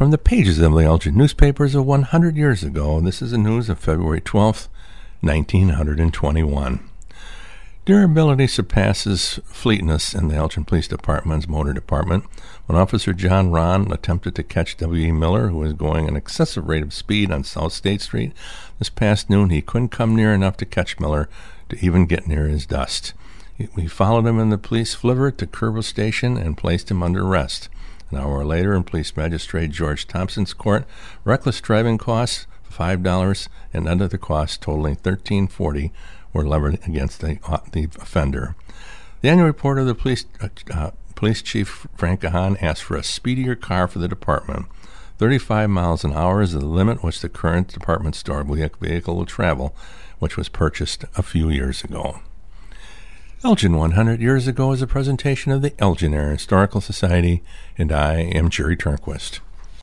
From the pages of the Elgin newspapers of 100 years ago, this is the news of February 12th, 1921. Durability surpasses fleetness in the Elgin Police Department's motor department when Officer John Ron attempted to catch W.E. Miller, who was going an excessive rate of speed on South State Street. This past noon, he couldn't come near enough to catch Miller to even get near his dust. We followed him in the police flivver to Kerrville Station and placed him under arrest. An hour later, in Police Magistrate George Thompson's court, reckless driving costs $5 and other costs totaling $13.40 were levied against the offender. The annual report of the police chief, Frank Gahan, asked for a speedier car for the department. 35 miles an hour is the limit which the current department store vehicle will travel, which was purchased a few years ago. Elgin 100 Years Ago is a presentation of the Elgin Area Historical Society, and I am Jerry Turnquist.